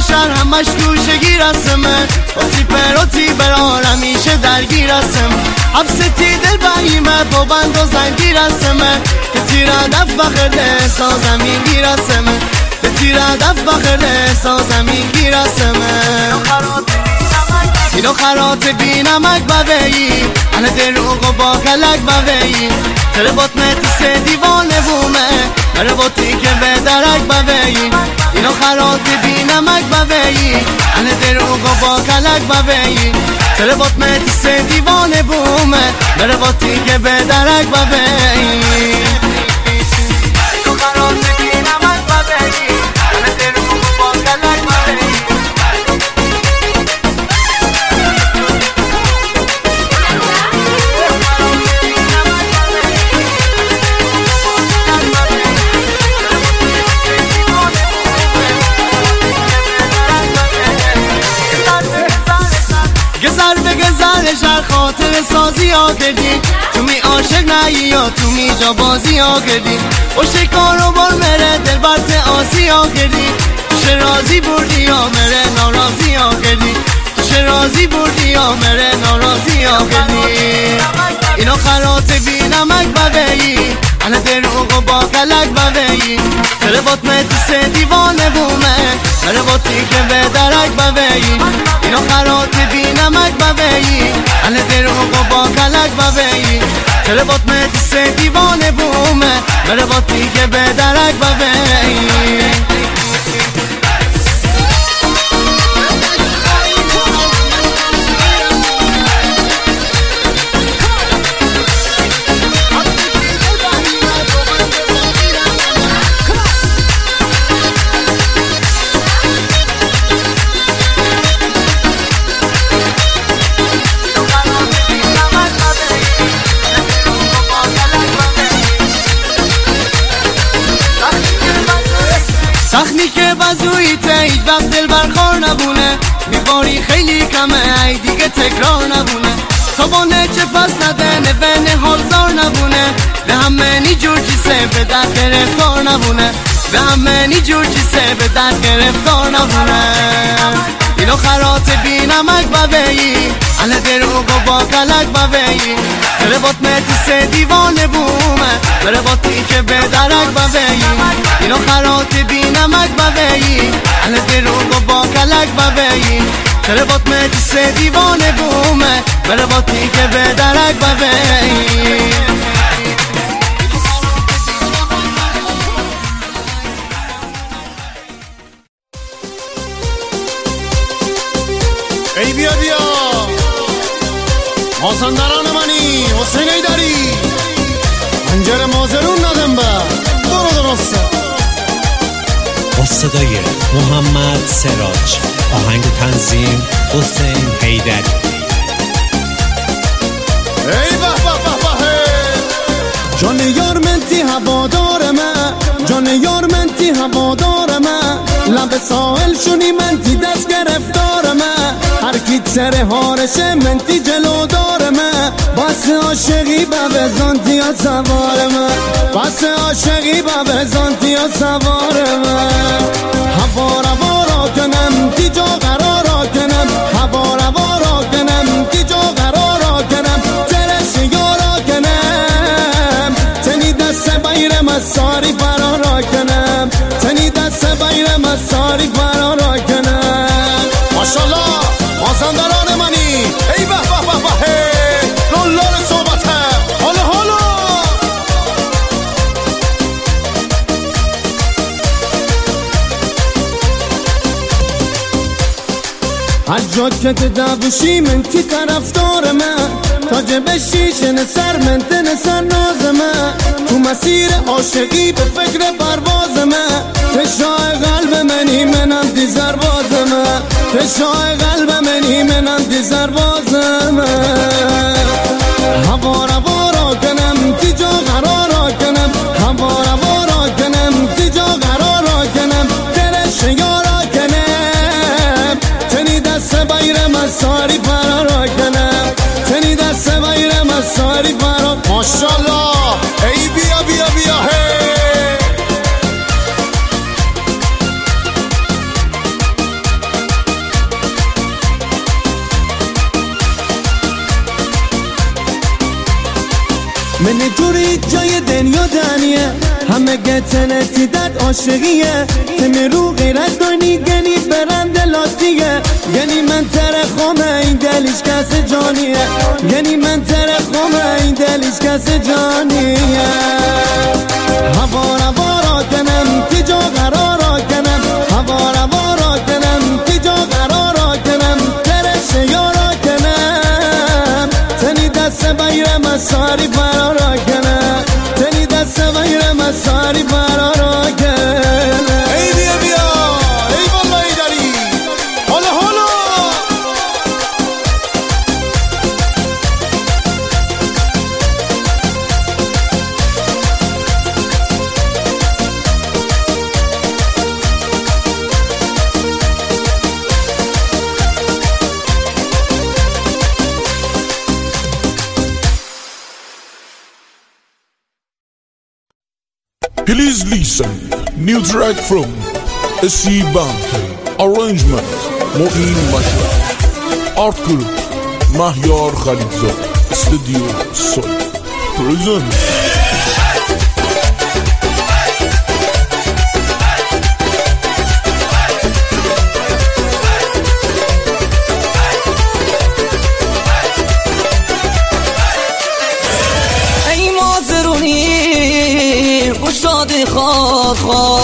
شهر همش گوشگیر هستمه با تیپروتی برار همیشه درگیر هستم حبستی دل باییمه با بند و زنگیر هستمه که تیر هدف بخرده سا زمین گیر هستمه به تیر هدف بخرده سا زمین گیر هستمه اینو خرات بی نمک بوهی انا دروغ و با کلک بوهی تره بطمت سه دیوانه بومه بره بطی که به درک بوهی اینو خرات بی نمک بوهی انا دروغ و با کلک بوهی تره بطمت سه دیوانه بومه بره بطی که به درک بوهی اینو خرات بی نمک بوهی انا دروغ و با کلک بوهی گذر به گذر شهر خاطر سازی ها کردی تو می عاشق نهی یا تو می جا بازی ها کردی و شکار و بار مره دل برت آسی ها کردی تو رازی بردی یا مره ناراضی ها کردی تو رازی بردی یا مره ناراضی ها کردی اینو خرات بی نمک بوهی انا دروغ و با کلک بوهی تره بطمت سه دیوانه بومه تره بطی که به درک بوهی اینو خرات بی نمک بوهی انا دروغ و با کلک بوهی تره بطمت سه دیوانه بومه تره بطی که به درک بوهی زخمی که بزویته هیچ وقت دل برخار نبونه میباری خیلی کمه ای دیگه تکرار نبونه تابانه چه پس نده نوه حالزار نبونه به همه نی جور چیزه به درد گرفتار نبونه به همه نی جور چیزه به درد گرفتار نبونه اینو خرات بی نمک بوهی انا دروغ و با کلک بوهی تره بطمت سه دیوانه بومه بره بطی که به درک بوهی اینو خرات بی نمک بوهی انا دروغ و با کلک بوهی تره بطمت سه دیوانه بومه بره بطی که به درک بوهی ای بیا بیا مازندران منی حسین ایدری پنجره مازرون ندم برو درسته با صدای محمد سراج آهنگ تنظیم حسین ایدری ای به به به به جان یار منتی هوادار من جان یار منتی هوادار من لب ساحل شونی منتی دست گرفتار من هر کی سر هارشه منتی جلودار من بس عاشقی با بزانتی ها سوار من بس عاشقی با بزانتی ها سوار من هوا را کنم کی جا قرارا کنم هوا را کنم کی جا قرارا کنم ترش یارا کنم تنی دست بیر مساری فرارا کنم تنی دست بیر مساری فرارا کنم ماشالله مازندران منی ای به به به به رولار صحبته حالا حالا هر جا که تدابشی من تی طرفدار من تاج بشیشن سر من تن سر ناز من تو مسیر عاشقی به فکر پرواز من تشای قلب منی منم دی زرباز من تشای قلب منی منم دی زرباز من هوا را کنم کی جا قرارا کنم هوا را کنم کی جا قرارا کنم دلش یارا کنم تنی دست بیر مساری فرارا کنم تنی دست بیر مساری فرارا ماشالله ای بیا بیا بیا هی جای دنیا دنیه همه گتنه تیدت عاشقیه تمی رو غیرت دانی گنی برند لاتیه گنی من ترخومه این دلیش کس جانیه گنی من ترخومه این دلیش کس جانیه هوا را کنم تیجا قرارا کنم هوا را کنم تیجا قرارا کنم ترش یارا کنم تنی دست بگیرم از ساری فرارا کنم تنی دست بگیرم از ساری فرارا کنم ای بیا ای والله ای داری حالا Please listen, new track from SC Bante, arrangement, Moin Mashra, art group, Mahyar Khalilzad, studio Sol, present. شادی خواد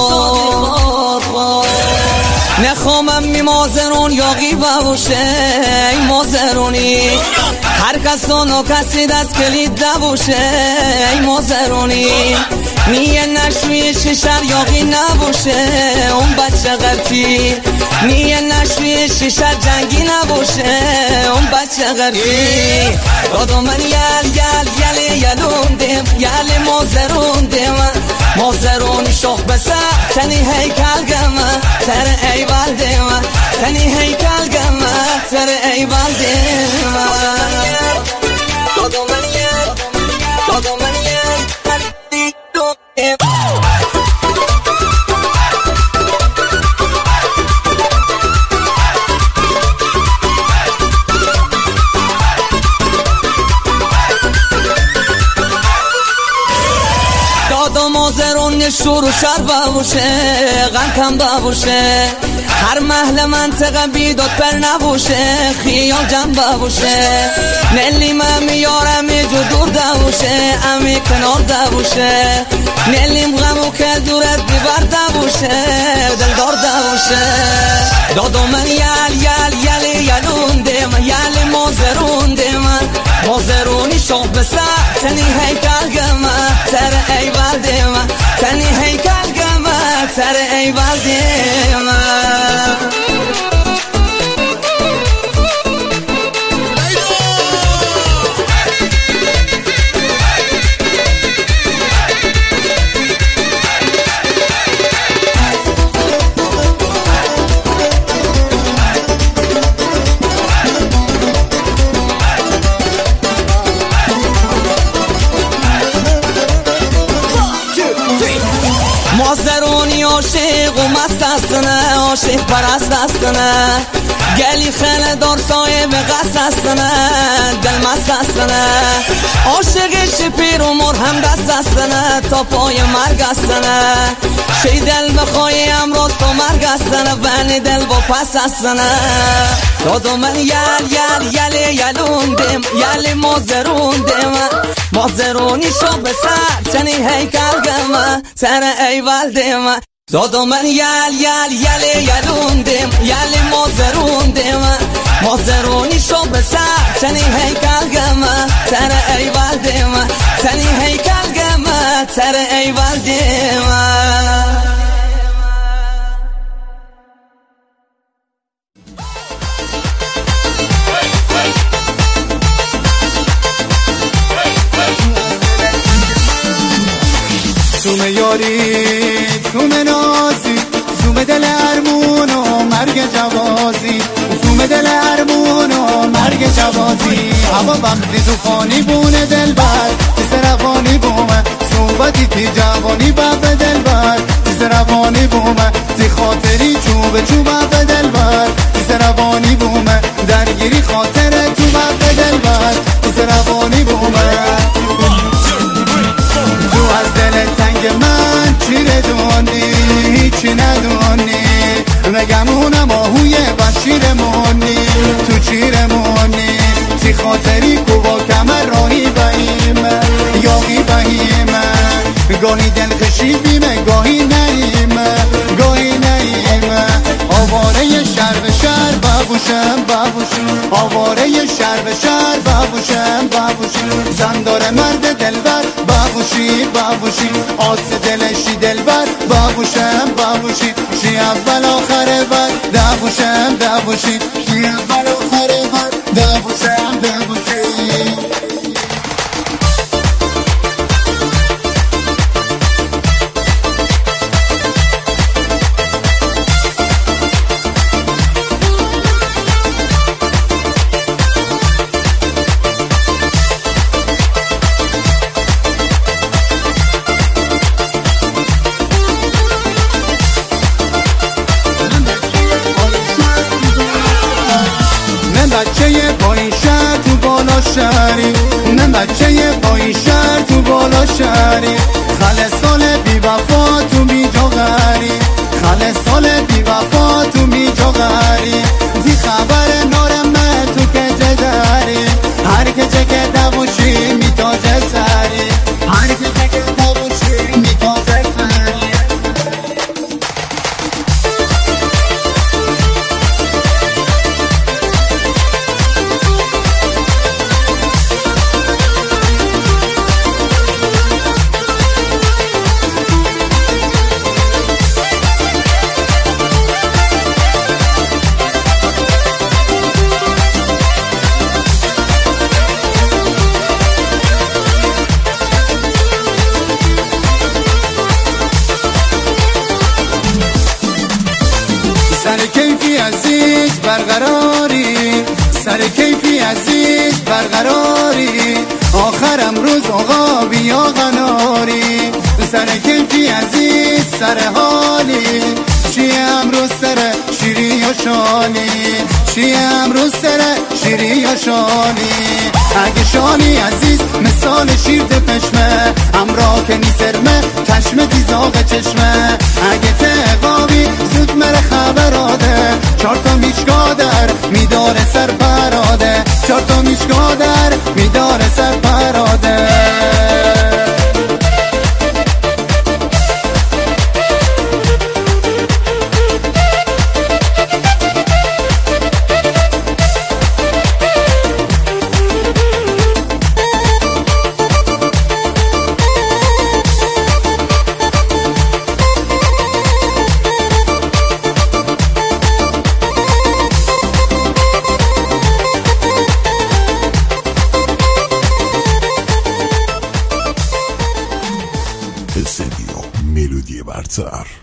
نخوامم می مازرون یاقی ببوشه ای مازرونی هر کسانو کسی دست کلید نبوشه ای مازرونی نیه نشوی شیشر یاقی نبوشه اون بچه غرفی نیه نشوی شیشر جنگی نبوشه اون بچه غرفی دادو من یلوندیم یل مازروندیم مازرون شخ بسه تنی هیکل گمه سر ای والدیم تنی هیکل گمه سر ای والدیم دادو من مازرون شور و شر ببوشه غم ببوشه هر محل منطقه بیداد پر نبوشه خیال جمع ببوشه نلی من میارم جو دور دبوشه امی کنار دبوشه نلیم غمو که دورت بیبر دبوشه دلدار دبوشه دادو من یلوندیم یل مازروندیم مازرونی شاق بسر تنی هیکل گمه سر ای والدیم تنی هیکل گمه سر ای والدیم مازرونی عاشق و مست هستنه عاشق پرست هستنه گلی خیلی دار صاحب قصد هستنه دل مست هستنه عاشق شپیر و مرهم دست هستنه تا پای مرگ هستنه شی دل بخوای امروز تو مرگ هستنه بنی دل با پس هستنه دادو من یلوندیم یل مازروندیم مازرونی شو بسر چنی هیکل گمه سر ای والدیم دادو من یلوندیم یل مازروندیم مازرونی شو بسر چنی هیکل گمه سر ای والدیم چنی هیکل گمه سر ای والدیم سوم یاری سوم نازی سوم دل ارمون و مرگ جوازی سوم دل ارمون و مرگ جوازی هوا بمری تو خانی بونه دل بر تیز روانی بومه صحبتی تی جوانی بب دل بر تیز روانی بومه تی خاطری چوب بب دل بر تیز روانی بومه درگیری خاطره تو بب دل بر تیز روانی بومه گاهی دلخوشی بیمه گاهی نیمه گاهی نیمه آواره شهر به شهر بابوشم بابوشم آواره شهر به شهر بابوشم بابوشم زندار مرد دلبر بابوشی بابوشی آس دلشی دلبر بابوشم بابوشی شی اول آخر بر دابوشم دابوشی شی اول آخر بر دابوشم دابوشی بچه پای شهر تو بالا شهری نه بچه پای شهر تو بالا شهری خاله سال بی وفا تو بی جاغری خاله سال بی وفا تو بی جاغری دی خبر نارمه تو که جداری هر که که دوشی میتاجه سری هر که دوشی میتاجه سری سر کیفی عزیز برقراری سر کیفی عزیز برقراری آخرم روز آقا بیا غناری سر کیفی عزیز سر حالی چی امروز سر شیری و شالی چی امروز سر شیری و شالی اگه شالی عزیز مثال شیر پشمه همراه که نیسرمه چشم دیزاق چشمه اگه تقابی زود مره خبراده 4 تا میشگاه در میداره سر پراده 4 تا میشگاه در میداره سر پراده استدیو ملودی برتر